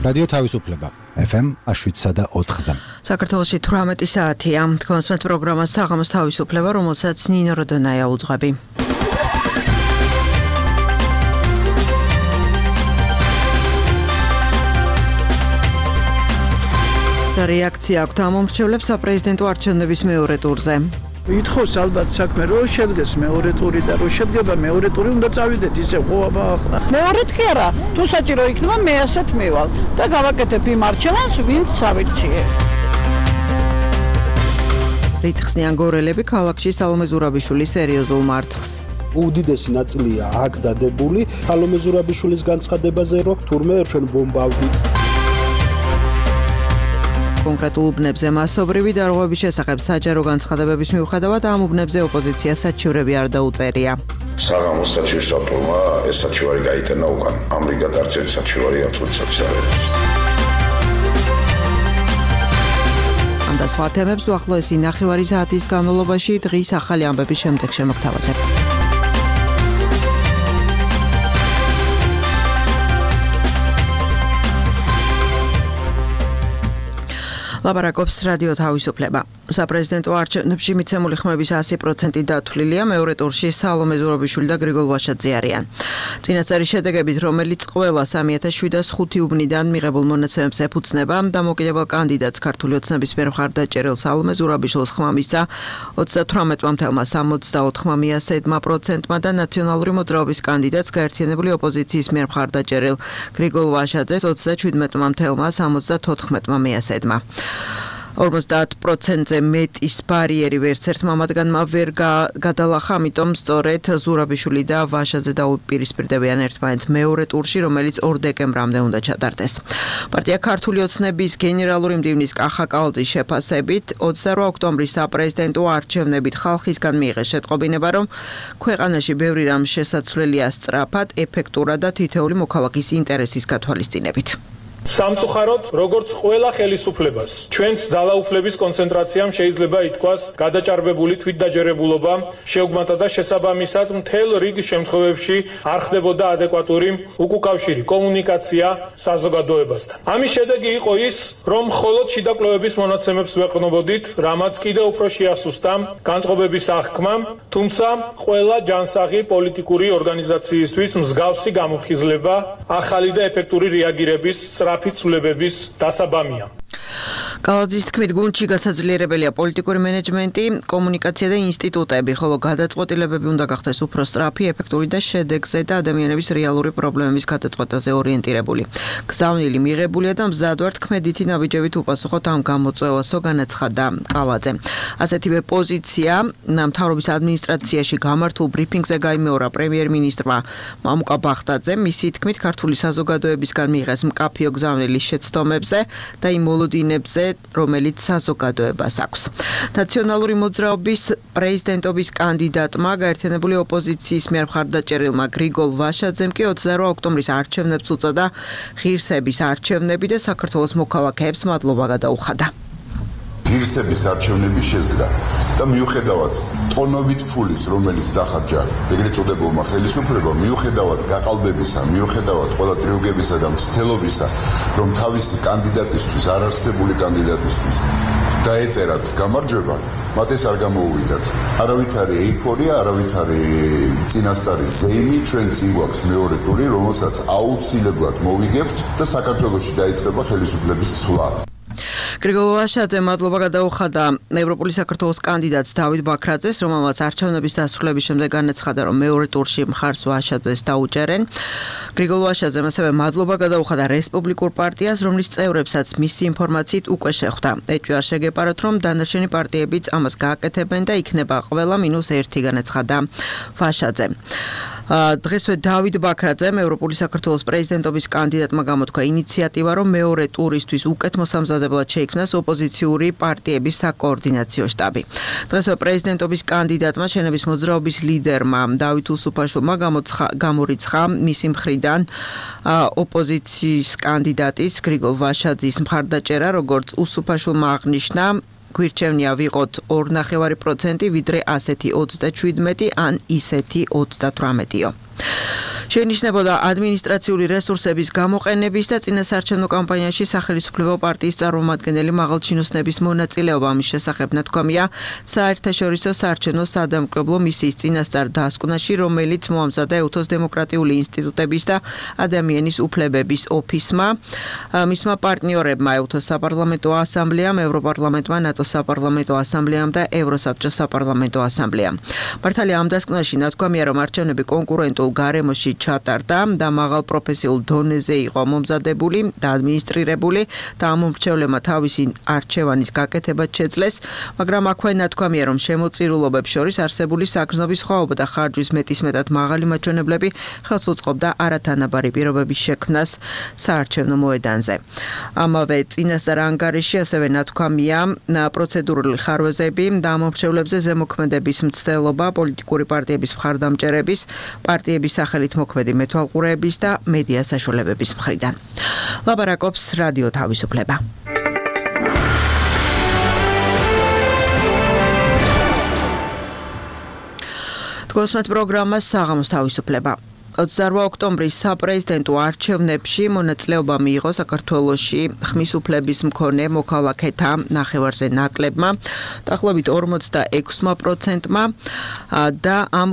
რადიო თავისუფლება FM 107.4-ზე. საქართველოში 18 საათია. კონსმეთ პროგრამა საღამოს თავისუფლება, რომელსაც ნინო როდონაია უძღვები. რეაქცია აქვს ამომრჩევლებს საპრეზიდენტო არჩევნების მეორე ტურზე. ითხოვს ალბათ საქმე რომ შედგეს მეორე ტური და რომ შედგება მეორე ტური უნდა წავიდეთ ისე ხოვაბა ახლა. მეორედ კი არა, თუ საჭირო იქნება მე ასეთ მივალ და გავაკეთებ იმ არჩევანს ვინც ავირჩიე. რითხსნიან გორელები ქალაქში სალომე ზურაბიშვილის სერიოზულ მარცხს. უდიდესი ნაწილია აქ დადებული სალომე ზურაბიშვილის განცხადებაზე რომ თურმე ჩვენ ბომბავდით. კონკრეტულ უბნებზე მასობრივი დარღვევების შესახებ საჯარო განცხადებების მიუხედავად ამ უბნებზე ოპოზიცია საჩივრები არ დაუწერია. საღამოს საჩივრის ავტორმა ეს საჩივარი გაიტანა უკან. ამრიგად არც ერთი საჩივარი ამ წუთისათვის არ არის. ამ და სხვა თემებს უახლოესი ნახევარი საათის განმავლობაში დღის ახალი ამბების შემდეგ შემოგთავაზებთ. ლაპარაკობს რადიო თავისუფლება. საპრეზიდენტო არჩევნებში მიცემული ხმების 100% დათვლილია. მეორე ტურში სალომე ზურაბიშვილი და გრიგოლ ვაშაძე არიან. წინასწარი შედეგებით, რომელიც ყველა 3705 უბნიდან მიღებულ მონაცემებს ეფუძნება, დამოუკიდებელ კანდიდატს ქართული ოცნების მიერ მხარდაჭერილ სალომე ზურაბიშვილს ხმა მისცა 38,64%-მა და ნაციონალური მოძრაობის კანდიდატს გაერთიანებული ოპოზიციის მიერ მხარდაჭერილ გრიგოლ ვაშაძეს 37,74%-მა მიასედმა. 50%-ზე მეტის ბარიერი ვერც ერთმა მათგანმა ვერ გადალახა, ამიტომ სწორედ ზურაბიშვილი და ვაშაძე დაუპირისპირდებიან ერთმანეთს მეორე ტურში, რომელიც 2 დეკემბრამდე უნდა ჩატარდეს. პარტია ქართული ოცნების გენერალური მდივნის კახა კალძის შეფასებით 28 ოქტომბრის საპრეზიდენტო არჩევნებით ხალხისგან მიიღეს შეტყობინება, რომ ქვეყანაში ბევრი რამ შესაძლებელია სწრაფად, ეფექტურად და თითოეული მოქალაქის ინტერესის გათვალისწინებით. სამწუხაროდ, როგორც ყველა ხელისუფლებას, ჩვენს ძალაუფლების კონცენტრაციამ შეიძლება ითქვას გადაჭარბებული თვითდაჯერებულობა, შეუგმათა და შესაბამისად მთელ რიგ შემთხვევებში არ ხდებოდა ადეკვატური უკავშირი კომუნიკაცია საზოგადოებასთან. ამის შედეგი იყო ის, რომ მხოლოდ შიდა კვლევების მონაცემებს ვეყნობოდით, რამაც კიდევ უფრო შეასუსტა განწყობების აღქმამ, თუმცა ყველა ჯანსაღი პოლიტიკური ორგანიზაციისთვის მსგავსი გამოფხიზლება, ახალი და ეფექტური რეაგირების სწრაფი ცვლილებების დასაბამია. კალაძის თქმით, გუნდში გასაძლიერებელია პოლიტიკური მენეჯმენტი, კომუნიკაცია და ინსტიტუტები, ხოლო გადაწყვეტილებები უნდა გახდეს უფრო სწრაფი, ეფექტური და შედეგზე და ადამიანების რეალური პრობლემების გადაწყვეტაზე ორიენტირებული. გზავნილი მიღებულია და მზად ვარ თქმედითი ნაბიჯებით უპასუხოთ ამ გამოწვევასო, განაცხადა კალაძე. ასეთივე პოზიცია მთავრობის ადმინისტრაციაში გამართულ ბრიფინგზე გაიმეორა პრემიერ-მინისტრმა მამუკა ბახტაძემ. მისი თქმით, ქართული საზოგადოებისგან მიიღეს მკაფიო გზავნილი შეცდომებზე და იმ მოლოდინებზე, რომელიც საზოგადოებას აქვს. ნაციონალური მოძრაობის პრეზიდენტობის კანდიდატმა გაერთიანებული ოპოზიციის მიერ მხარდაჭერილმა გრიგოლ ვაშაძემ კი 28 ოქტომბრის არჩევნებს უწოდა ღირსების არჩევნები და საქართველოს მოქალაქეებს მადლობა გადაუხადა. ღირსების არჩევნების შეზღუდვა და მიუხედავად ტონობით ფულის, რომელიც დახარჯა ეგრეთ წოდებულმა ხელისუფლებამ, მიუხედავად გაყალბებისა, მიუხედავად ყველა ტრიუგებისა და მცდელობისა, რომ თავისი კანდიდატისთვის, არარსებული კანდიდატისთვის დაეწერათ გამარჯვება, მათ ეს არ გამოუვიდათ. არავით არის ეიფორია, არავით არის წინასწარი ზეიმი, ჩვენ წინ გვაქვს მეორე ტური, რომელსაც აუცილებლად მოვიგებთ და საქართველოში დაიწყება ხელისუფლების ცვლა. გრიგოლ ვაშაძემ მადლობა გადაუხადა ევროპული საქართველოს კანდიდატს დავით ბაქრაძეს, რომელმაც არჩევნების დასრულების შემდეგ განაცხადა, რომ მეორე ტურში მხარს ვაშაძეს დაუჭერენ. გრიგოლ ვაშაძემ ასევე მადლობა გადაუხადა რესპუბლიკურ პარტიას, რომლის წევრებსაც მისი ინფორმაციით უკვე შეხვდა. ეჭვი არ შეგეპაროთ, რომ დანარჩენი პარტიებიც ამას გააკეთებენ და იქნება ყველა -1, განაცხადა ვაშაძემ. დღესვე დავით ბაქრაძემ ევროპული საქართველოს პრეზიდენტობის კანდიდატმა გამოთქვა ინიციატივა, რომ მეორე ტურისთვის უკეთ მოსამზადებლად შეიქმნას ოპოზიციური პარტიების საკოორდინაციო შტაბი. დღესვე პრეზიდენტობის კანდიდატმა შენების მოძრაობის ლიდერმა დავით უსუფაშვილმა გამორიცხა მისი მხრიდან ოპოზიციის კანდიდატის გრიგოლ ვაშაძის მხარდაჭერა, როგორც უსუფაშვილმა აღნიშნა, გვირჩევნია ვიყოთ 2,5%, ვიდრე ასეთი 37 ან ისეთი 38-ო. შეინიშნებოდა ადმინისტრაციული რესურსების გამოყენების და წინასაარჩევნო კამპანიაში სახელმწიფო პარტიის წარმომადგენელი მაღალჩინოსნების მონაწილეობა. ამის შესახებ ნათქვამია საერთაშორისო საარჩევნო სადამკვირვებლო მისიის წინასწარ დასკვნაში, რომელიც მოამზადა ეუთოს დემოკრატიული ინსტიტუტების და ადამიანის უფლებების ოფისმა. მისმა პარტნიორებმა ეუთოს საპარლამენტო ასამბლეამ, ევროპარლამენტმა, ნატოს საპარლამენტო ასამბლეამ და ევროსაბჭოს საპარლამენტო ასამბლეამ. მართალია ამ დასკვნაში ნათქვამია, რომ არჩევნები კონკურენტულ გარემოში ჩატარდა და მაღალ პროფესიულ დონეზე იყო მომზადებული და ადმინისტრირებული და ამ მომრჩევლებმა თავისი არჩევანის გაკეთება შეძლეს, მაგრამ აქვე ნათქვამია, რომ შემოწირულობებს შორის არსებული საგრძნობი სხვაობა და ხარჯვის მეტისმეტად მაღალი მაჩვენებლები ხელს უწყობდა არათანაბარი პირობების შექმნას საარჩევნო მოედანზე. ამავე წინასწარ ანგარიში ასევე ნათქვამია პროცედურული ხარვეზები და ამ მომრჩევლებზე ზემოქმედების მცდელობა პოლიტიკური პარტიების მხარდამჭერების, პარტიების სახელით მოქმედი მეთვალყურეების და მედია საშუალებების მხრიდან. ლაპარაკობს რადიო თავისუფლება. თქვენს პროგრამას საღამოს თავისუფლება. 28 ოქტომბრის საპრეზიდენტო არჩევნებში მონაწილეობა მიიღო საქართველოში ხმის უფლების მქონე მოქალაქეთა ნახევარზე ნაკლებმა, დაახლოებით 46%-მა და ამ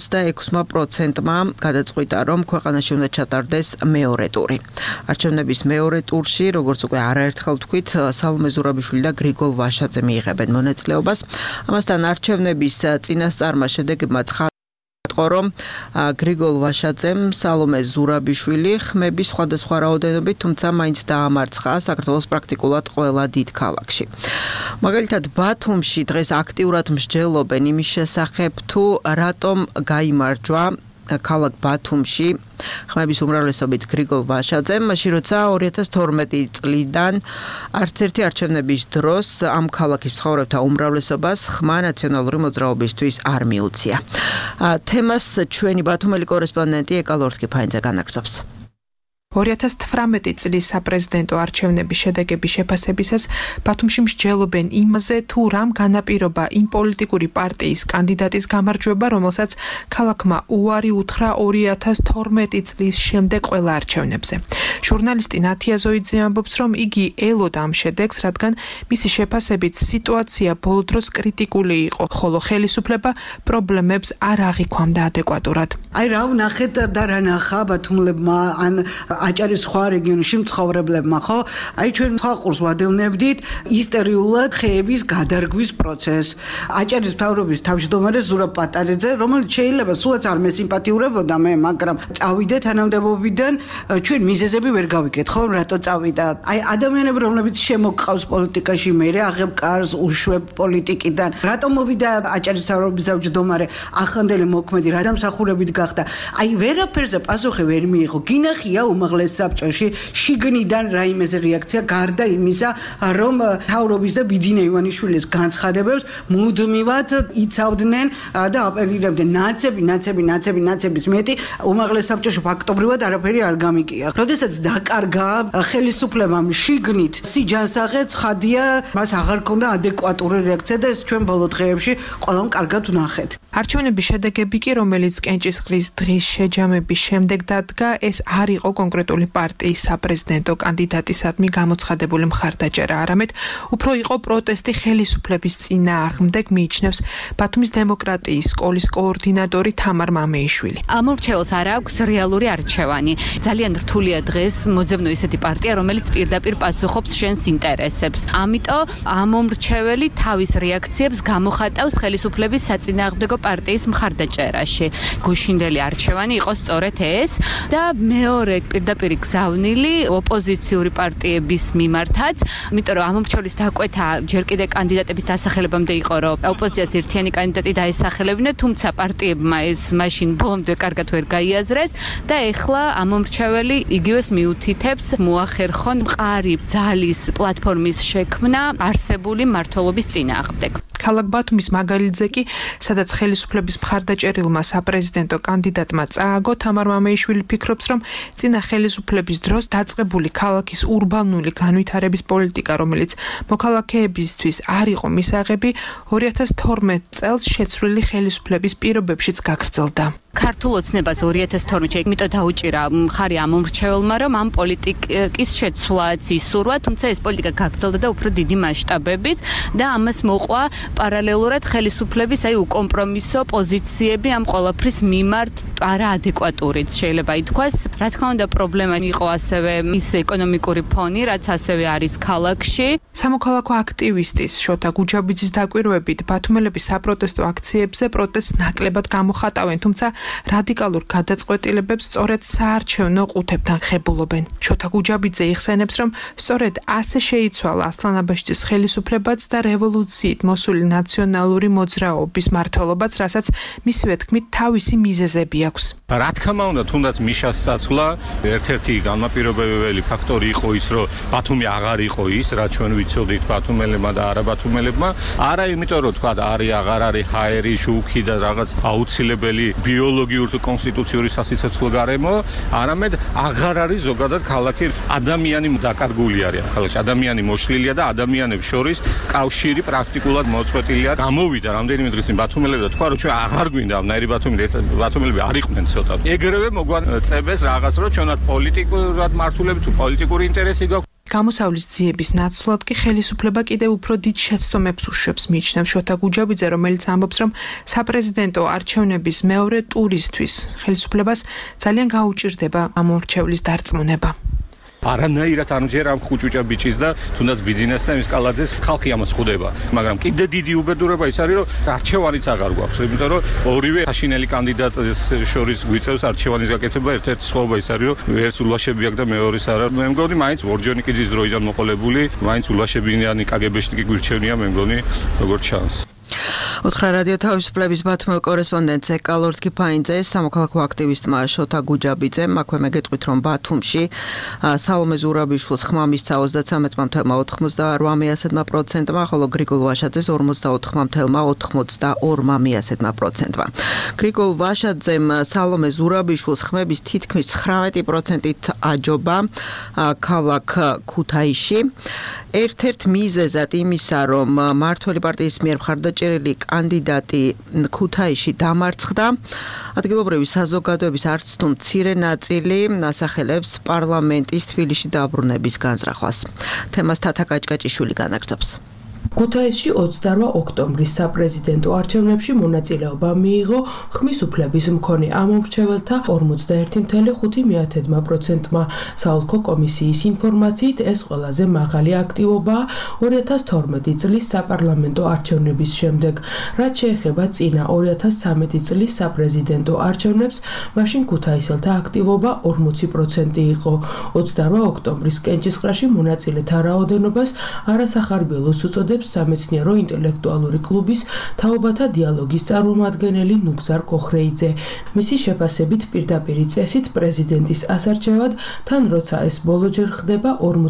46%-მა გადაწყვიტა, რომ ქვეყანაში უნდა ჩატარდეს მეორე ტური. არჩევნების მეორე ტურში, როგორც უკვე არაერთხელ ვთქვით, სალომე ზურაბიშვილი და გრიგოლ ვაშაძე მიიღებენ მონაწილეობას. ამასთან არჩევნების წინასწარმა შედეგებმა რომ გრიგოლ ვაშაძემ სალომე ზურაბიშვილი ხმების სხვადასხვა რაოდენობით, თუმცა მაინც დაამარცხა საქართველოს პრაქტიკულად ყველა დიდ ქალაქში. მაგალითად, ბათუმში დღეს აქტიურად მსჯელობენ იმის შესახებ, თუ რატომ გაიმარჯვა ქალაქ ბათუმში ხმების უმრავლესობით გრიგოლ ვაშაძემ, მაშინ როცა 2012 წლიდან არც ერთი არჩევნების დროს ამ ქალაქის მცხოვრებთა უმრავლესობას ხმა ნაციონალური მოძრაობისთვის არ მიუწია. თემას ჩვენი ბათუმელი კორესპონდენტი ეკალორთკი ფაინძე განაგრძობს. 2018 წლის საპრეზიდენტო არჩევნების შედეგების შეფასებისას ბათუმში მსჯელობენ იმაზე, თუ რამ განაპირობა იმ პოლიტიკური პარტიის კანდიდატის გამარჯვება, რომელსაც ქალაქმა უარი უთხრა 2012 წლის შემდეგ ყველა არჩევნებზე. ჟურნალისტი ნათია ზოიძე ამბობს, რომ იგი ელოდა ამ შედეგს, რადგან მისი შეფასებით სიტუაცია ბოლო დროს კრიტიკული იყო, ხოლო ხელისუფლება პრობლემებს არ აღიქვამდა ადეკვატურად. აი რა ვნახეთ და რა ნახა ბათუმლებმა ან აჭარის სხვა რეგიონში მცხოვრებლებმა, ხო? აი ჩვენ ხალხურს ვადევნებდით ისტორიულად ხეების გადარგვის პროცესს. აჭარის მთავრობის თავმჯდომარე ზურაბ პატარიძე, რომელიც შეიძლება სულაც არ მესიმპათიურებოდა მე, მაგრამ წავიდე თანამდებობიდან, ჩვენ მიზეზები ვერ გავიგეთ, ხო, რატო წავიდა. აი ადამიანები, რომლებიც შემოგყავს პოლიტიკაში, მე აღებ კარს უშვებ პოლიტიკიდან. რატო მოვიდა აჭარის მთავრობის თავმჯდომარე, ახანდელი მოქმედი, რა დამსახურებით გახდა. აი ვერაფერზე პასუხი ვერ მიიღო. გინახია უმაღლეს საბჭოში შიგნიდან რაიმეზე რეაქცია გარდა იმისა, რომ მთავრობის და ბიძინა ივანიშვილის განცხადებებს მუდმივად იცავდნენ და აპელირებდნენ ნაცების მეტი უმაღლეს საბჭოში ფაქტობრივად არაფერი არ გამიკია. როდესაც დაკარგა ხელისუფლებამ შიგნით სიჯანსაღე ცხადია, მას აღარ ქონდა ადეკვატური რეაქცია და ეს ჩვენ ბოლო დღეებში ყველამ კარგად ვნახეთ. არჩევნების შედეგები კი, რომელიც კენჭისყრის დღის შეჯამების შემდეგ დადგა, ეს არ იყო კონკრეტული პარტიის საპრეზიდენტო კანდიდატისადმი გამოცხადებული მხარდაჭერა, არამედ უფრო იყო პროტესტი ხელისუფლების წინააღმდეგ, მიიჩნევს ბათუმის დემოკრატიის სკოლის კოორდინატორი თამარ მამეიშვილი. ამ მრჩეველს არ აქვს რეალური არჩევანი. ძალიან რთულია დღეს მოძებნო ისეთი პარტია, რომელიც პირდაპირ პასუხობს შენს ინტერესებს. ამიტომ ამ მომრჩეველი თავის რეაქციებს გამოხატავს ხელისუფლების საწინააღმდეგო პარტიის მხარდაჭერაში. გუშინდელი არჩევანი იყო სწორედ ეს და მეორე პირდაპირი გზავნილი ოპოზიციური პარტიების მიმართაც, იმიტომ რომ ამ მომრჩეველის დაკვეთა ჯერ კიდევ კანდიდატების დასახელებამდე იყო, რომ ოპოზიციას ერთიანი კანდიდატი დაესახელებინა, თუმცა პარტიებმა ეს მაშინ ბოლომდე კარგად ვერ გაიაზრეს და ეხლა ამ მომრჩეველი იგივეს მიუთითებს მოახერხონ მყარი ძალის პლატფორმის შექმნა არსებული მმართველობის წინააღმდეგ. ქალაქ ბათუმის მაგალითზე კი, სადაც ხელისუფლების მხარდაჭერილმა საპრეზიდენტო კანდიდატმა წააგო თამარ მამეიშვილი ფიქრობს, რომ წინა ხელისუფლების დროს დაწყებული ქალაქის ურბანული განვითარების პოლიტიკა, რომელიც მოქალაქეებისთვის არ იყო მისაღები, 2012 წელს შეცვლილი ხელისუფლების პირობებშიც გაგრძელდა. ქართულ ოცნებას 2012-ში იმიტომ დაუჭირა მხარი ამ მომრჩეველმა, რომ ამ პოლიტიკის შეცვლაც ისურვა, თუმცა ეს პოლიტიკა გაგრძელდა და უფრო დიდი მასშტაბებით და ამას მოყვა პარალელურად ხელისუფლების უკომპრომისო პოზიციები ამ ყველაფრის მიმართ არაადეკვატურიც შეიძლება ითქვას. რა თქმა უნდა, პრობლემა იყო ასევე ის ეკონომიკური ფონი, რაც ასევე არის ქალაქში. სამოქალაქო აქტივისტის შოთა გუჯაბიძის დაკვირვებით, ბათუმელები საპროტესტო აქციებზე პროტესტს ნაკლებად გამოხატავენ, თუმცა რადიკალურ გადაწყვეტილებებს სწორედ საარჩევნო ყუთებთან ხებულობენ. შოთა გუჯაბიძე იხსენებს, რომ სწორედ ასე შეიცვალა ასლან აბაშიძის ხელისუფლებაც და რევოლუციით მოსული ნაციონალური მოძრაობის მმართველობაც, რასაც მისივე თქმით თავისი მიზეზები აქვს. რა თქმა უნდა, თუნდაც მიშას საცვლა ერთ-ერთი განმაპირობებელი ფაქტორი იყო ის, რომ ბათუმი აღარ იყო ის, რაც ჩვენ ვიცოდით ბათუმელებმა და არაბათუმელებმა. არა იმიტომ, რომ თქვა აღარ არის ჰაერი, შუქი და რაღაც აუცილებელი ბიოლოგიური თუ კონსტიტუციური სასიცოცხლო გარემო, არამედ აღარ არის ზოგადად ქალაქი, ადამიანი დაკარგული არის ქალაქში, ადამიანი მოშლილია და ადამიანებს შორის კავშირი პრაქტიკულად მოწყვეტილია. გამოვიდა რამდენიმე დღის წინ ბათუმელები და თქვა, რომ ჩვენ აღარ გვინდა ამნაირი ბათუმი, ეს ბათუმელები არ იყვნენ ცოტა. ეგრევე მოგვაწებეს რაღაც, რომ ჩვენად პოლიტიკურად მართულები თუ პოლიტიკური ინტერესი გაქვს. გამოსავლის ძიების ნაცვლად კი ხელისუფლება კიდევ უფრო დიდ შეცდომებს უშვებს, მიიჩნევს შოთა გუჯაბიძე, რომელიც ამბობს, რომ საპრეზიდენტო არჩევნების მეორე ტურისთვის ხელისუფლებას ძალიან გაუჭირდება ამ მომრჩევლის დარწმუნება. არანაირად არ მჯერა ამ ხუჭუჭა ბიჭის და თუნდაც ბიზნესს და მის კალაძეს ხალხი ამას ხვდება. მაგრამ კიდე დიდი უბედურება ის არის, რომ არჩევანიც აღარ გვაქვს, იმიტომ რომ ორივე საშინელი კანდიდატის შორის გვიწევს არჩევანის გაკეთება. ერთ-ერთი სხვაობა ის არის, რომ ერთს ულაშები აქვს და მეორეს არა. მე მგონი, მაინც ორჯონიკიძის დროიდან მოყოლებული, მაინც ულაშებიანი კგბ-შტიკი გვირჩევნია, მე მგონი, როგორც ჩანს. უთხრა რადიო თავისუფლების ბათუმის კორესპონდენტ კალორდ კიფაინძე, სამოქალაქო აქტივისტმა შოთა გუჯაბიძემ აქვე მეგეთყვით, რომ ბათუმში სალომე ზურაბიშვილს ხმა მისცა 33.88%-მა, ხოლო გრიგოლ ვაშაძეს 44.82%-მა. გრიგოლ ვაშაძემ სალომე ზურაბიშვილს ხმების თითქმის 19%-ით აჯობა ქალაქ ქუთაისში. ერთ-ერთ მიზეზად იმისა, რომ მმართველი პარტიის მიერ მხარდაჭერილი კანდიდატი ქუთაისში დამარცხდა, ადგილობრივი საზოგადოების არც თუ მცირე ნაწილი ასახელებს პარლამენტის თბილისში დაბრუნების განზრახვას. თემას თათა კაჭკაჭიშვილი განაგრძობს. ქუთაისში 28 ოქტომბრის საპრეზიდენტო არჩევნებში მონაწილეობა მიიღო ხმის უფლების მქონე ამომრჩეველთა 41.5%-მა. საოლქო კომისიის ინფორმაციით ეს ყველაზე მაღალი აქტივობაა 2012 წლის საპარლამენტო არჩევნების შემდეგ. რაც შეეხება წინა 2013 წლის საპრეზიდენტო არჩევნებს, მაშინ ქუთაისელთა აქტივობა 40% იყო. 28 ოქტომბრის კენჭისყრაში მონაწილეთა რაოდენობას არასახარბიელოს უწოდებს სამეცნიერო ინტელექტუალური კლუბის თაობათა დიალოგის წარმომადგენელი ნუგზარ კოხრეიძე. მისი შეფასებით პირდაპირი წესით პრეზიდენტის ასარჩევად, თან როცა ეს ბოლოჯერ ხდება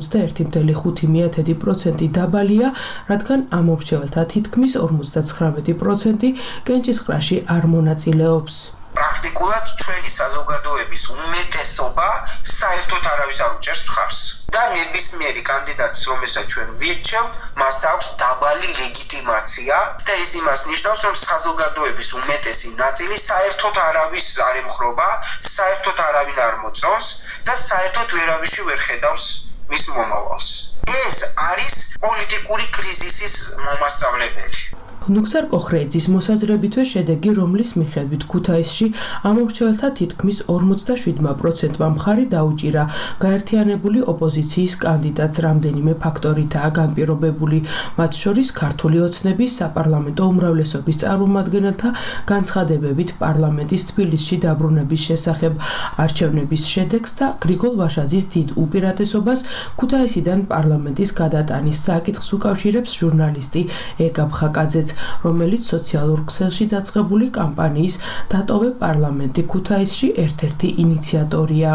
41.5% დაბალია, რადგან ამომრჩეველთა თითქმის 59% კენჭისყრაში არ მონაწილეობს. პრაქტიკულად ჩვენი საზოგადოების უმეტესობა საერთოდ არავის არ უჭერს მხარს. და ნებისმიერი კანდიდატის, რომელსაც ჩვენ ვირჩევთ, მას აქვს დაბალი ლეგიტიმაცია და ეს იმას ნიშნავს, რომ საზოგადოების უმეტესი ნაწილი საერთოდ არავის არ ემხრობა, საერთოდ არავინ არ მოწონს და საერთოდ ვერავიში ვერ ხედავს მის მომავალს. ეს არის პოლიტიკური კრიზისის მომასწავლებელი. ნუგზარ კოხრეიძის მოსაზრებითვე შედეგი, რომლის მიხედვით ქუთაისში ამომრჩეველთა თითქმის 47%-მა მხარი დაუჭირა გაერთიანებული ოპოზიციის კანდიდატს, რამდენიმე ფაქტორითაა განპირობებული, მათ შორის ქართული ოცნების საპარლამენტო უმრავლესობის წარმომადგენელთა განცხადებებით პარლამენტის თბილისში დაბრუნების შესახებ, არჩევნების შედეგს და გრიგოლ ვაშაძის დიდ უპირატესობას ქუთაისიდან პარლამენტის გადატანის საკითხს უკავშირებს ჟურნალისტი ეკა ბხაკაძეც, რომელიც სოციალურ ქსელში დაწყებული კამპანიის დატოვე პარლამენტი ქუთაისში ერთ-ერთი ინიციატორია.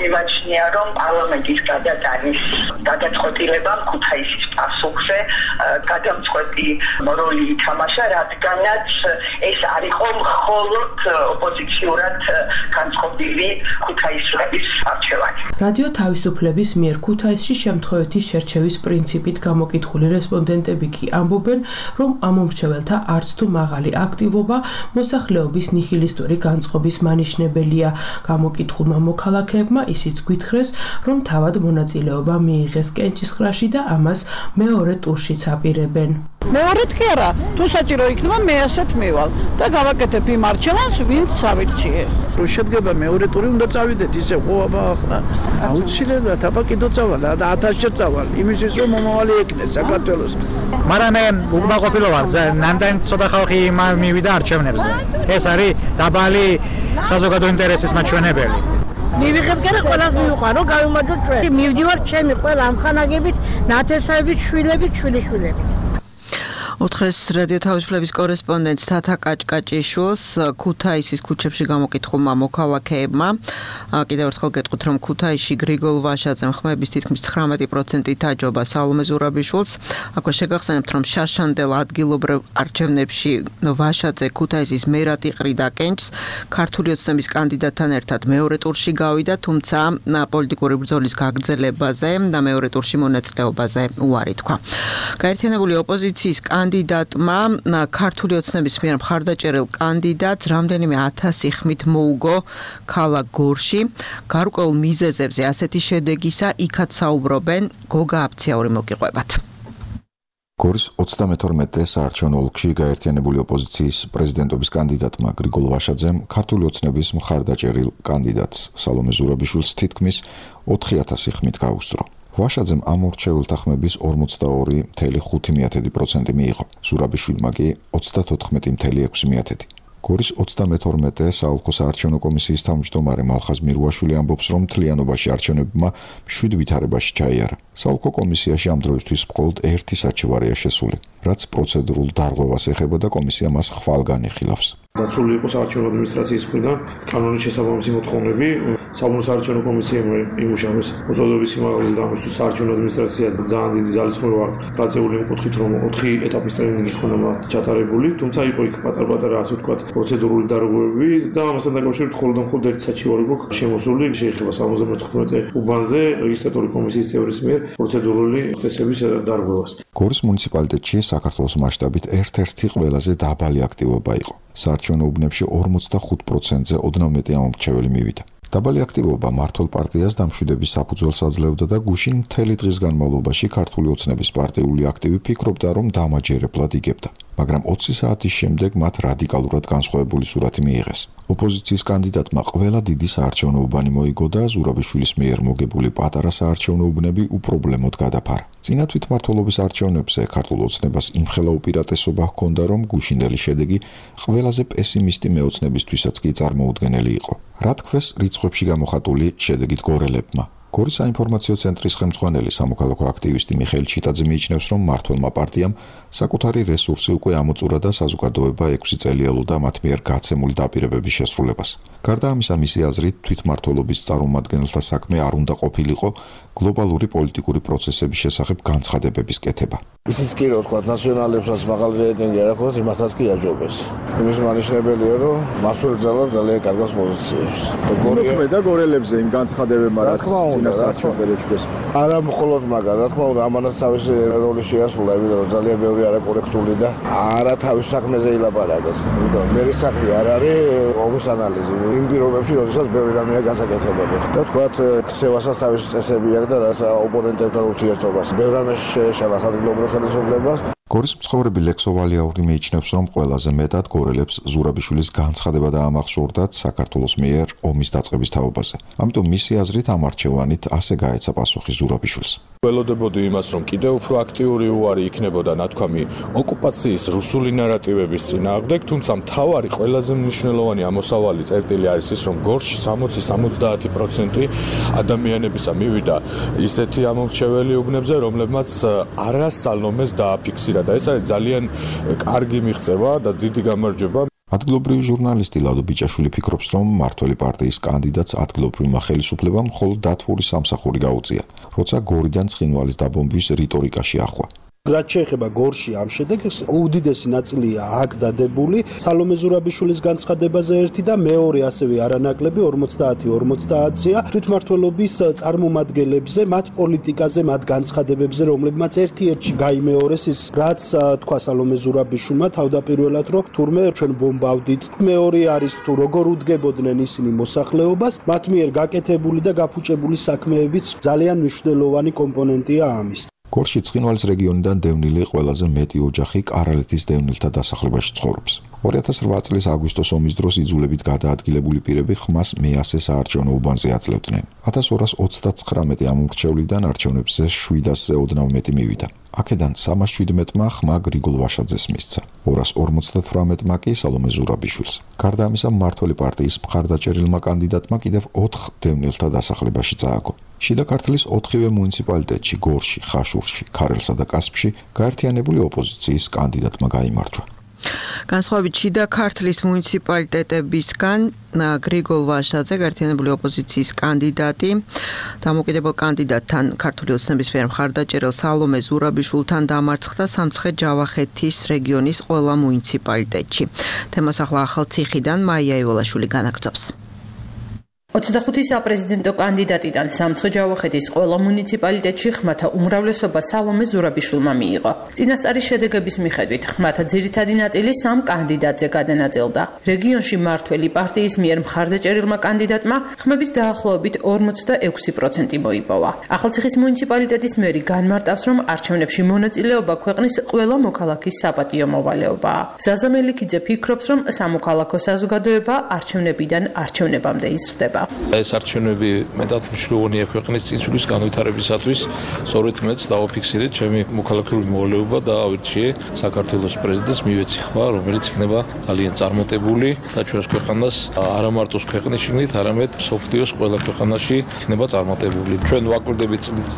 მიმაჩნია, რომ პარლამენტის გადატანის გადაწყვეტილებამ ქუთაისის პასუხზე გადამწყვეტი როლი ითამაშა, რადგანაც ეს არ იყო მხოლოდ ოპოზიციურად განწყობილი ქუთაისლების არჩევანი. რადიო თავისუფლების მიერ ქუთაისში შემთხვევითი შერჩევის პრინციპით გამოკითხული რესპონდენტები კი ამბობენ, რომ ამომრჩეველთა არც თუ მაღალი აქტივობა მოსახლეობის ნიჰილისტური განწყობის მანიშნებელია. გამოკითხულმა მოქალაქეებმა ისიც გვითხრეს, რომ თავად მონაწილეობა მიიღეს კენჭისყრაში და ამას მეორე ტურშიც აპირებენ. მეორედ კი არა, თუ საჭირო იქნება მე ასეთ მივალ და გავაკეთებ იმ არჩევანს, ვინც ავირჩიე. რო შედგება მეორე ტური, უნდა წავიდეთ ისე ხო აბა ახლა. აუცილებლად აბა კიდო წავალ, 1000-ში წავალ, იმისთვის რომ მომავალი ეკნეს საქართველოს. მაგრამ მე უკმაყოფილო ვარ, ნამდვილად ცოტა ხალხი მივიდა არჩევნებზე. ეს არის დაბალი საზოგადო ინტერესის მაჩვენებელი. მივიღებ კი რა ყველას მივუყარო, გავიმარჯვოთ ჩვენ. მივდივარ ჩემი ყველა ამხანაგებით, ნათესავებით, შვილებით, შვილიშვილებით. ოთხეს რადიო თავისუფლების კორესპონდენტს თათა კაჭკაჭიშვილს ქუთაისის ქუჩებში გამოკითხულმა მოქალაქეებმა კიდევ ერთხელ გეტყვით, რომ ქუთაისში გრიგოლ ვაშაძემ ხმების თითქმის 19% დაჯობა სალომე ზურაბიშვილს. აქვე შეგახსენებთ, რომ შარშანდელ ადგილობრივ არჩევნებში ვაშაძე ქუთაისის მერად იყრიდა კენჭს, ქართული ოცნების კანდიდატთან ერთად მეორე ტურში გავიდა, თუმცა პოლიტიკური ბრძოლის გაგრძელებაზე და მეორე ტურში მონაწილეობაზე უარი თქვა. გაერთიანებული ოპოზიციის კანდიდატმა ქართული ოცნების მიერ მხარდაჭერილ კანდიდატს რამდენიმე 1000 ხმით მოუგო ქალაქ გორში. გარკვეულ მიზეზებზე ასეთი შედეგისა იქაც საუბრობენ გოგა აფციური მოგიყვებათ. გორის 32 საარჩევნო ოლქში გაერთიანებული ოპოზიციის პრეზიდენტობის კანდიდატმა გრიგოლ ვაშაძემ ქართული ოცნების მხარდაჭერილ კანდიდატს სალომე ზურაბიშვილს თითქმის 4000 ხმით გაუსწრო. ვაშაძემ ამორჩეულთა ხმების 42.5% მიიღო. ზურაბიშვილმა კი 34.6%. გორის 32 საოლქო საარჩევნო კომისიის თავმჯდომარე მალხაზ მირუაშვილი ამბობს, რომ მთლიანობაში არჩევნებმა 7 ვითარებაში ჩაიარა. საოლქო კომისიაში ამ დროისთვის მხოლოდ ერთი საჩივარია შესული, რაც პროცედურულ დარღვევას ეხება და კომისია მას ხვალგან იხილავს. დაცული იყო საარჩევნო ადმინისტრაციის მხრიდან კანონის შესაბამისი მოთხოვნები. საბოლოო საარჩევნო კომისიამ იმუშავეს მოწოდების სიმაღლეზე და ამისთვის საარჩევნო ადმინისტრაციას ძალიან დიდი ძალისხმევა გაწეული მკუთხით, რომ 4 ეტაპის ტრენინგი იქნება ჩატარებული, თუმცა იყო იქ პატარ-პატარა ასე ვთქვათ პროცედურული დარღვევები და ამასთან დაკავშირებით მხოლოდ ერთი საჩივარი გვაქვს შემოსული, შეიძლება 79 უბანზე რეგისტრატორი კომისიის წევრის მიერ პროცედურული წესების დარღვევას. გორის მუნიციპალიტეტში საქართველოს მასშტაბით ერთ-ერთი ყველაზე დაბალი აქტივობა იყო. საარჩევნო უბნებში 45%-ზე ოდნავ მეტი ამომრჩეველი მივიდა. დაბალი აქტივობა მართლ პარტიას დამშვიდების საფუძველს აძლევდა და გუშინ მთელი დღის განმავლობაში ქართული ოცნების პარტიული აქტივი ფიქრობდა, რომ დამაჯერებლად იგებდა. მაგრამ 20 საათის შემდეგ მათ რადიკალურად განსხვავებული სურათი მიიღეს. ოპოზიციის კანდიდატმა ყველა დიდი საარჩევნო უბანი მოიგო და ზურაბიშვილის მიერ მოგებული პატარა საარჩევნო უბნები უპრობლემოდ გადაფარა. წინა თვითმმართველობის არჩევნებზე ქართულ ოცნებას იმხელა უპირატესობა ჰქონდა, რომ გუშინდელი შედეგი ყველაზე პესიმისტი მეოცნებისთვისაც კი წარმოუდგენელი იყო. რა თქვეს რიცხვებში გამოხატული შედეგით გორელებმა? გორის საინფორმაციო ცენტრის ხელმძღვანელი სამოქალაქო აქტივისტი მიხეილ ჩიტაძე მიიჩნევს, რომ მმართველმა პარტიამ საკუთარი რესურსი უკვე ამოწურა და საზოგადოება 6 წელი ელოდა მათ მიერ გაცემული დაპირებების შესრულებას. გარდა ამისა, მისი აზრით, თვითმმართველობის წარმომადგენელთა საქმე არ უნდა ყოფილიყო გლობალური პოლიტიკური პროცესების შესახებ განცხადებების კეთება. ისიც კი რა ვთქვათ, ნაციონალებსაც მაღალი რეიტინგი არ აქვთ, იმასაც კი აჯობეს. იმის მანიშნებელია, რომ მასველ ძალიან კარგას პოზიციებს. მოქმედა და გორელებზე იმ განცხადებებმა, რაც წინა საარჩევნო არა მხოლოდ მაგარ, რა თქმა უნდა, ამანაც თავისი როლი შეასრულა, იმიტომ რომ ძალიან ბევრი არაკორექტული და არა თავის საქმეზე ილაპარაკეს. იმიტომ მერის საქმე არ არის ომის ანალიზი. იმ პირობებში, როდესაც ბევრი რამეა გასაკეთებელი. და თქვათ, ქცევასაც თავისი წესები აქვს და რაც ოპონენტებთან ურთიერთობას. ბევრი რამე შეეშალა ადგილობრივ ხელისუფლებას. გორის მცხოვრები ლექსო ვალიაური მიიჩნევს, რომ ყველაზე მეტად გორელებს ზურაბიშვილის განცხადება დაამახსოვრდათ საქართველოს მიერ ომის დაწყების თაობაზე. ამიტომ მისი აზრით ამ არჩევანით ასე გაეცა პასუხი ზურაბიშვილს. ველოდებოდი იმას, რომ კიდევ უფრო აქტიური უარი იქნებოდა ნათქვამი ოკუპაციის რუსული ნარატივების წინააღმდეგ, თუმცა მთავარი ყველაზე მნიშვნელოვანი ამოსავალი წერტილი არის ის, რომ გორში 60-70% ადამიანებისა მივიდა ისეთი ამორჩეველი უბნებზე, რომლებმაც არასალომეს დააფიქსირა და ეს არის ძალიან კარგი მიღწევა და დიდი გამარჯვება. ადგილობრივი ჟურნალისტი ლადო ბიჭაშვილი ფიქრობს, რომ მმართველი პარტიის კანდიდატს ადგილობრივმა ხელისუფლებამ მხოლოდ დათვური სამსახური გაუწია, როცა გორიდან ცხინვალის დაბომბვის რიტორიკაში ახვა. რაც შეეხება გორში ამ შედეგს, უდიდესი ნაწილია აქ დადებული სალომე ზურაბიშვილის განცხადებაზე ერთი და მეორე ასევე არანაკლები 50-50-ია თვითმმართველობის წარმომადგენლებზე, მათ პოლიტიკაზე, მათ განცხადებებზე, რომლებმაც ერთ-ერთში გაიმეორეს ის, რაც თქვა სალომე ზურაბიშვილმა თავდაპირველად, რომ თურმე ჩვენ ბომბავდით. მეორე არის თუ როგორ უდგებოდნენ ისინი მოსახლეობას, მათ მიერ გაკეთებული და გაფუჭებული საქმეებიც ძალიან მნიშვნელოვანი კომპონენტია ამის. გორში ცხინვალის რეგიონიდან დევნილი ყველაზე მეტი ოჯახი კარალეთის დევნილთა დასახლებაში ცხოვრობს. 2008 წლის აგვისტოს ომის დროს იძულებით გადაადგილებული პირები ხმას მეასე საარჩევნო უბანზე აძლევდნენ. 1239 ამომრჩევლიდან არჩევნებზე 700-ზე ოდნავ მეტი მივიდა. აქედან 317-მა ხმა გრიგოლ ვაშაძეს მისცა, 258-მა კი სალომე ზურაბიშვილს. გარდა ამისა, მმართველი პარტიის მხარდაჭერილმა კანდიდატმა კიდევ 4 დევნილთა დასახლებაში წააგო. შიდა ქართლის 4-ვე მუნიციპალიტეტში, გორში, ხაშურში, ქარელსა და კასპში გაერთიანებული ოპოზიციის კანდიდატმა გაიმარჯვა. განსხვავებით შიდა ქართლის მუნიციპალიტეტებისგან გრიგოლ ვაშაძე გაერთიანებული ოპოზიციის კანდიდატი დამოუკიდებელ კანდიდატთან ქართული ოცნების მიერ მხარდაჭერილ სალომე ზურაბიშვილთან დამარცხდა სამცხე-ჯავახეთის რეგიონის ყველა მუნიციპალიტეტში. თემას ახლა ახალციხიდან მაია იოლაშვილი განაგრძობს. 25 საპრეზიდენტო კანდიდატიდან სამცხე-ჯავახეთის ყველა მუნიციპალიტეტში ხმათა უმრავლესობა სალომე ზურაბიშვილმა მიიღო. წინასწარი შედეგების მიხედვით ხმათა ძირითადი ნაწილი 3 კანდიდატზე გადანაწილდა. რეგიონში მმართველი პარტიის მიერ მხარდაჭერილმა კანდიდატმა ხმების დაახლოებით 46% მოიპოვა. ახალციხის მუნიციპალიტეტის მერი განმარტავს, რომ არჩევნებში მონაწილეობა ქვეყნის ყველა მოქალაქის საპატიო მოვალეობაა. ზაზა მელიქიძე ფიქრობს, რომ სამოქალაქო საზოგადოება არჩევნებიდან არჩევნებამდე იზრდება. ეს არჩევნები მეტად მნიშვნელოვანია ქვეყნის წინსვლის განვითარებისათვის. სწორედ მეც დავაფიქსირე ჩემი მოქალაქეობის მოვალეობა და ავირჩიე საქართველოს პრეზიდენტს მივეცი ხმა, რომელიც იქნება ძალიან წარმატებული და ჩვენს ქვეყანას არა მარტო ქვეყნის შიგნით, არამედ სოფლიოს ყველა ქვეყანაში იქნება წარმატებული. ჩვენ ვაკვირდებით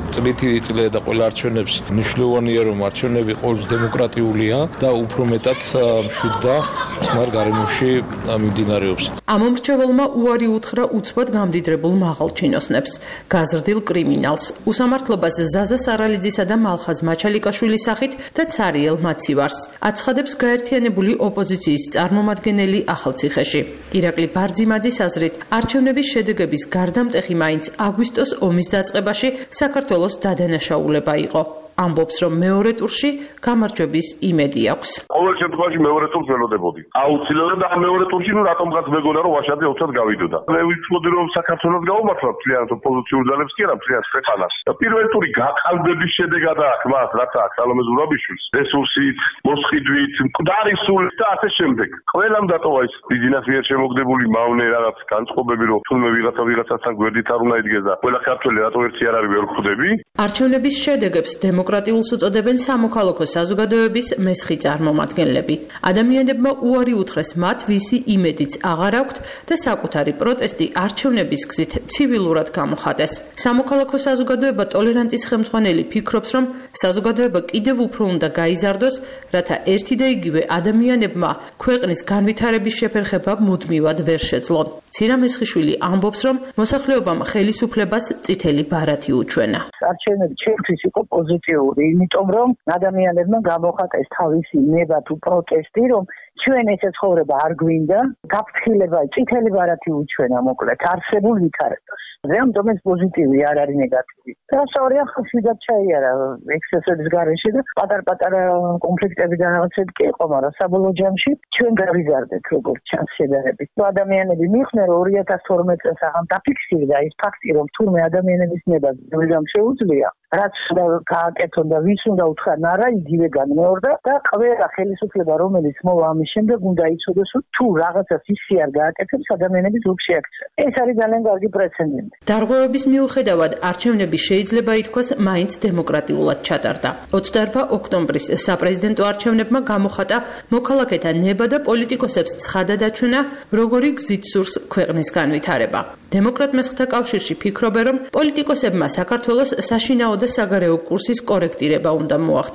წლითი და ყველა არჩევნებს. მნიშვნელოვანია, რომ არჩევნები ყოველთვის დემოკრატიულია და უფრო მეტად მშვიდ და ხმარ გარემოში მიმდინარეობს. ამომრჩეველმა უარი უთხრა უცბად გამდიდრებულ მაღალ ჩინოსნებს, გაზრდილ კრიმინალს, უსამართლობას ზაზა სარალიძისა და მალხაზ მაჩალიკაშვილის სახით და ცარიელ მაცივარს. აცხადებს გაერთიანებული ოპოზიციის წარმომადგენელი ახალციხეში. ირაკლი ბარძიმაძის აზრით, არჩევნების შედეგების გარდამტეხი მაინც აგვისტოს ომის დაწყებაში საქართველოს დადანაშაულება იყო. ამბობს, რომ მეორე ტურში გამარჯვების იმედი აქვს. ყოველ შემთხვევაში მეორე ტურს ველოდებოდი. აუცილებლად და მეორე ტურში რატომღაც მეგონა რომ ვაშაძე უცად გავიდოდა. მე ვიცოდი რომ საქართველოს გაუმართლა მთლიანად ოპოზიციურ ძალებს კი არა მთლიანად ქვეყანას. და პირველი ტური გაყალბების შედეგადაა ხმას, რაც აქვს სალომე ზურაბიშვილს, რესურსით, მოსყიდვით, მკვდარი სულით და ასე შემდეგ. ყველამ დატოვა ის ბიზნეს მიერ შემოგდებული მავნე რაღაც განწყობები, რომ თუნდაც ვიღაცასთან გვერდით არ უნდა იდგეს და ყველა ქართველი რატო ერთი არ არის ვერ ხვდები. არჩევნების შედეგებს დემოკრატიულს უწოდებენ სამოქალაქო საზოგადოების მესხი წარმომადგენლები. ადამიანებმა უარი უთხრეს მათ, ვისი იმედიც აღარ აქვთ და საკუთარი პროტესტი არჩევნების გზით ცივილურად გამოხატეს. სამოქალაქო საზოგადოება ტოლერანტის ხელმძღვანელი ფიქრობს, რომ საზოგადოება კიდევ უფრო უნდა გაიზარდოს, რათა ერთი და იგივე ადამიანებმა ქვეყნის განვითარების შეფერხება მუდმივად ვერ შეძლონ. ცირა მესხიშვილი ამბობს, რომ მოსახლეობამ ხელისუფლებას წითელი ბარათი უჩვენა. არჩევნები ჩემთვის იყო პოზიტიური, იმიტომ რომ ადამიანებმა გამოხატეს თავისი ნება თუ პროტესტი, რომ ჩვენ ესე ცხოვრება არ გვინდა, გაფრთხილება, წითელი ბარათი უჩვენა მოკლედ არსებულ ვითარებას. ამიტომ ეს პოზიტივი არ არის ნეგატივი. და სწორია ხშირად ჩაიარა ექსცესების გარეშე და პატარ-პატარა კონფლიქტები და რაღაცები კი იყო, მაგრამ საბოლოო ჯამში ჩვენ გავიზარდეთ როგორც ჩანს შედარებით. ადამიანები მიხვდნენ რომ 2012 წელს აღარ დაფიქსირდა ის ფაქტი, რომ თურმე ადამიანების ნება ძვირამ შეუძლია, რაც გააკეთონ და ვის უნდა უთხრან არა, იგივე განმეორდა და ყველა ხელისუფლება რომელიც მოვა ამის შემდეგ უნდა იცოდეს, რომ თუ რაღაცას ისე არ გააკეთებს, ადამიანები ზოგში აქცევენ. ეს არის ძალიან კარგი პრეცედენტი. დარღვევების მიუხედავად არჩევნები შეიძლება ითქვას მაინც დემოკრატიულად ჩატარდა. 28 ოქტომბრის საპრეზიდენტო არჩევნებმა გამოხატა მოქალაქეთა ნება და პოლიტიკოსებს ცხადა დაჩვენა, როგორი გზით სურს ქვეყნის განვითარება. დემოკრატ მესხთა კავშირში ფიქრობენ, რომ პოლიტიკოსებმა საქართველოს საშინაო და საგარეო კურსის კორექტირება უნდა მოახდინონ.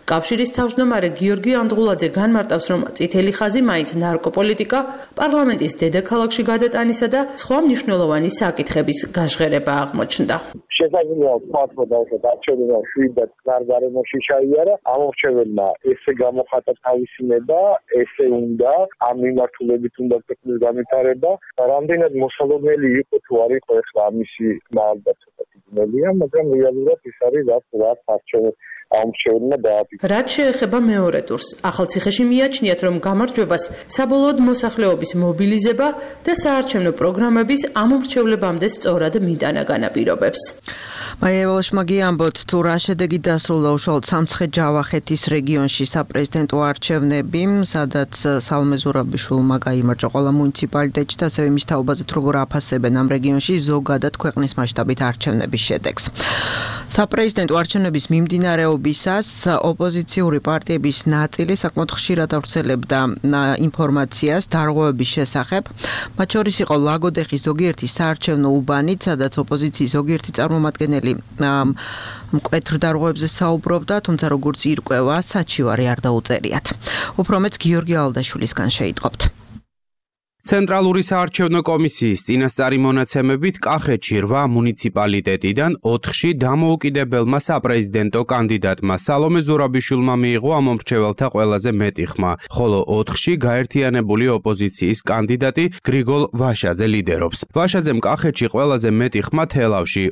კავშირის თავმჯდომარე გიორგი ანდღულაძე განმარტავს, რომ წითელი ხაზი მაინც ნარკოპოლიტიკა, პარლამენტის დედაქალაქში გადატანისა და სხვა მნიშვნელოვანი საკითხების გაჟღერება აღმოჩნდა. შესაძლოა ვთქვათ, რომ არჩევნებმა შვიდად გარემოში ჩაიარა, ამორჩეველმა ესე გამოხატა თავისი ნება, ესე უნდა ამ მიმართულებით უნდა ქვეყნის განვითარება. რამდენად მოსალოდნელი იყო თუ არ იყო ახლა ამისი მალდა ცოტა ძნელია, მაგრამ რეალურად ის არის რაც ამორჩეველმა დააფიქრა. რაც შეეხება მეორე ტურს, ახალციხეში მიაჩნიათ, რომ გამარჯვებას საბოლოოდ მოსახლეობის მობილიზება და საარჩევნო პროგრამების ამომრჩევლებამდე სწორად მიტანა განაპირობებს. მაიევალშმა გიამბოთ, თუ რა შედეგი დასრულდა უშუალოდ სამცხე-ჯავახეთის რეგიონში საპრეზიდენტო არჩევნები, სადაც სალომე ზურაბიშვილმა გაიმარჯვა ყველა მუნიციპალიტეტში, ასევე მის თაობაზე თუ როგორ აფასებენ ამ რეგიონში ზოგადად ქვეყნის მასშტაბით არჩევნების შედეგს. საპრეზიდენტო არჩევნების მიმდინარეობისას ოპოზიციური პარტიების ნაწილი საკმაოდ ხშირად ავრცელებდა ინფორმაციას დარღვევების შესახებ. მათ შორის იყო ლაგოდეხის ზოგიერთი საარჩევნო უბანით, სადაც ოპოზიციის ზოგიერთი წარმომადგენელი მკვეთრ დარღვევებზე საუბრობდა, თუმცა როგორც ირკვევა, საჩივარი არ დაუწერიათ. უფრო მეც გიორგი ალდაშვილისგან შეიტყობთ. ცენტრალური საარჩევნო კომისიის წინასწარი მონაცემებით კახეთში 8 მუნიციპალიტეტიდან 4-ში დამოუკიდებელმა საპრეზიდენტო კანდიდატმა სალომე ზურაბიშვილმა მიიღო ამომრჩეველთა ყველაზე მეტი ხმა, ხოლო 4-ში გაერთიანებული ოპოზიციის კანდიდატი გრიგოლ ვაშაძე ლიდერობს. ვაშაძემ კახეთში ყველაზე მეტი ხმა თელავში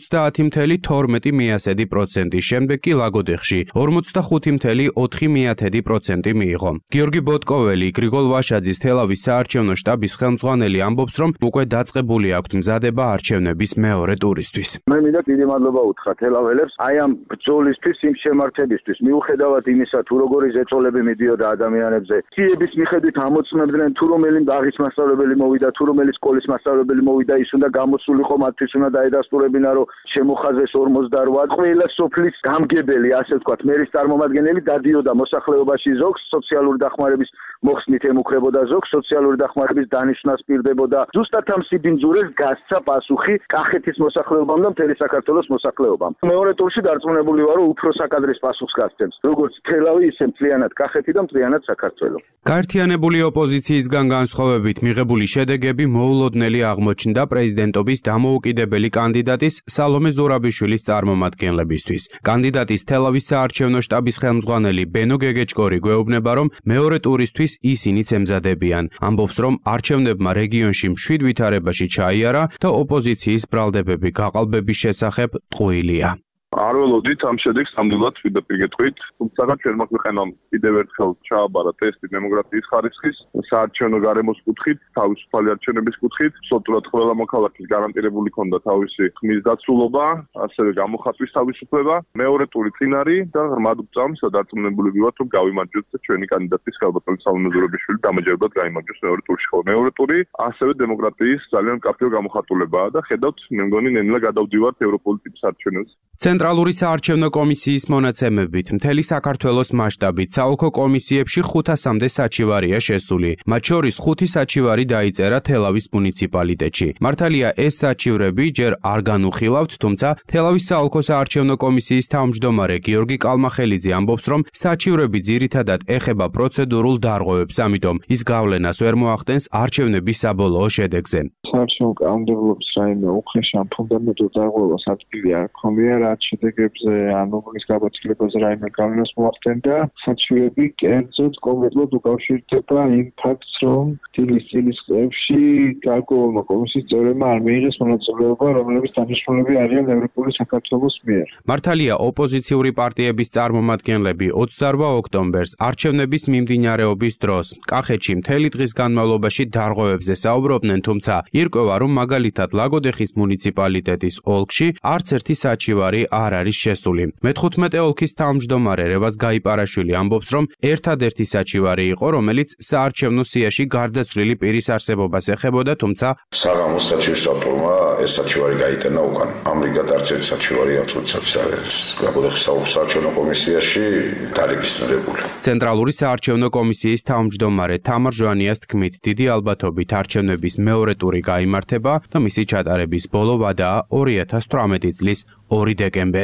50.12%, შემდეგ კი ლაგოდეხში 45.4% მიიღო. გიორგი ბოტკოველი გრიგოლ ვაშაძის თელავის საარჩევნო შტაბის ხელმძღვანელი ამბობს, რომ უკვე დაწყებული აქვთ მზადება არჩევნების მეორე ტურისთვის. მე მინდა დიდი მადლობა უთხრა თელაველებს აი ამ ბრძოლისთვის, იმ შემართებისთვის, მიუხედავად იმისა, თუ როგორი ზეწოლები მიდიოდა ადამიანებზე, ციების მიხედვით ამოწმებდნენ, თუ რომელი ბაღის მასწავლებელი მოვიდა, თუ რომელი სკოლის მასწავლებელი მოვიდა, ის უნდა გამოსულიყო, მათთვის უნდა დაედასტურებინა, რომ შემოხაზეს 48. ყველა სოფლის გამგებელი, ასე ვთქვათ, მერის წარმომადგენელი დადიოდა მოსახლეობაში ზოგს, სოციალური დახმარების მოხსნით ემუქრებოდა ზოგს, სოციალური დახმარების დანიშვნას პირდებოდა. ზუსტად ამ სიბინძურეს გასცა პასუხი კახეთის მოსახლეობამ და მთელი საქართველოს მოსახლეობამ. მეორე ტურში დარწმუნებული ვარ, რომ უფრო საკადრის პასუხს გასცემს, როგორც თელავი, ისე მთლიანად კახეთი და მთლიანად საქართველო. გაერთიანებული ოპოზიციისგან განსხვავებით მიღებული შედეგები მოულოდნელი აღმოჩნდა პრეზიდენტობის დამოუკიდებელი კანდიდატის სალომე ზურაბიშვილის წარმომადგენლებისთვის. კანდიდატის თელავის საარჩევნო შტაბის ხელმძღვანელი ბენო გეგეჭკორი გვეუბნება, რომ მეორე ტურისთვის ისინიც ემზადებიან. ამბობს, რომ არჩევნებმა რეგიონში მშვიდ ვითარებაში ჩაიარა და ოპოზიციის ბრალდებები გაყალბების შესახებ ტყუილია. არ ველოდით ამ შედეგს ნამდვილად პირდაპირ გეტყვით, თუმცა ჩვენმა ქვეყანამ კიდევ ერთხელ ჩააბარა ტესტი დემოკრატიის ხარისხის, საარჩევნო გარემოს კუთხით, თავისუფალი არჩევნების კუთხით, სოჭრად ყველა მოქალაქის გარანტირებული ქონდა თავისი ხმის დაცულობა, ასევე გამოხატვის თავისუფლება. მეორე ტური წინ არის და ღრმად ვწამს და დარწმუნებული ვართ, რომ გავიმარჯვებთ და ჩვენი კანდიდატის ხალბატონი სალომე ზურაბიშვილი დამაჯერებლად გაიმარჯვებს მეორე ტურში. ხოლო მეორე ტური ასევე დემოკრატიის ძალიან მკაფიო გამოხატულებაა და ხედავთ, მე მგონი ნელა გადავდივართ ევროპული ტიპის არჩევნებს. ცენტრალური საარჩევნო კომისიის მონაცემებით მთელი საქართველოს მასშტაბით საოლქო კომისიებში 500-მდე საჩივარია შესული. მათ შორის 5 საჩივარი დაიწერა თელავის მუნიციპალიტეტში. მართალია ეს საჩივრები ჯერ არ განუხილავთ, თუმცა თელავის საოლქო საარჩევნო კომისიის თავმჯდომარე გიორგი კალმახელიძე ამბობს, რომ საჩივრები ძირითადად ეხება პროცედურულ დარღვევებს, ამიტომ ის გავლენას ვერ მოახდენს არჩევნების საბოლოო შედეგზე. საარჩევნო კანონმდებლობის რაიმე უხეშ ან ფუნდამენტურ დარღვევას ადგილი არ ჰქონია, რაც შედეგებზე ან ნობელის გაბაცილებას რაიმე გავლენას მოახდენდა. საჩივრები კერძოდ კონკრეტულად უკავშირდება იმ ფაქტს, რომ დილის წილის წლებში გარკვეულმა კომისიის წევრებმა არ მიიღეს მონაწილეობა, რომლებიც დანიშნულები არიან ევროპული საქართველოს მიერ. მართალია ოპოზიციური პარტიების წარმომადგენლები 28 ოქტომბერს არჩევნების მიმდინარეობის დროს კახეთში მთელი დღის განმავლობაში დარღვევებზე საუბრობდნენ, თუმცა ირკვევა, რომ მაგალითად ლაგოდეხის მუნიციპალიტეტის ოლქში არც ერთი საჩივარი არ არის შესული. მე-15 ოლქის თავმჯდომარე რევაზ გაიპარაშვილი ამბობს, რომ ერთადერთი საჩივარი იყო, რომელიც საარჩევნო სიაში გარდაცვლილი პირის არსებობას ეხებოდა, თუმცა საღამოს საჩივარმა ეს საჩივარი გაიტანა უკან. ამრიგად არც ერთი საჩივარი ამ წუთსაც არ არის ლაგოდეხის საარჩევნო კომისიაში დარეგისტრირებული. ცენტრალური საარჩევნო კომისიის თავმჯდომარე თამარ ჟვანიას თქმით, დიდი ალბათობით არჩევნების მეორე ტური გაიმართება და მისი ჩატარების ბოლო ვადაა 2018 წლის 2 დეკემბერი.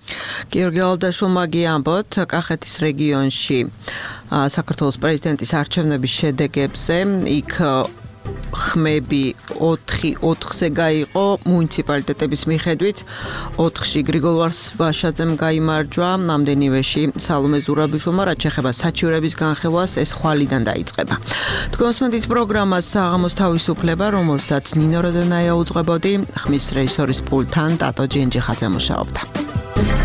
გიორგი ალდაშულმა გიამბოთ კახეთის რეგიონში საქართველოს პრეზიდენტის არჩევნების შედეგებზე იქ ხმები 4-ზე გაიყო მუნიციპალიტეტების მიხედვით 4-ში გრიგოლ ვაშაძემ გაიმარჯვა ნამდვილივეში სალომე ზურაბიშვილმა რაც შეეხება საჩივრების განხილვას ეს ხვალიდან დაიწყება თქვენ მოსმენთ პროგრამას საღამოს თავისუფლება რომელსაც ნინო როდონაია უძღვებოდი ხმის რეჟისორის პულტთან ტატო ჯენჯიხაძე მუშაობდა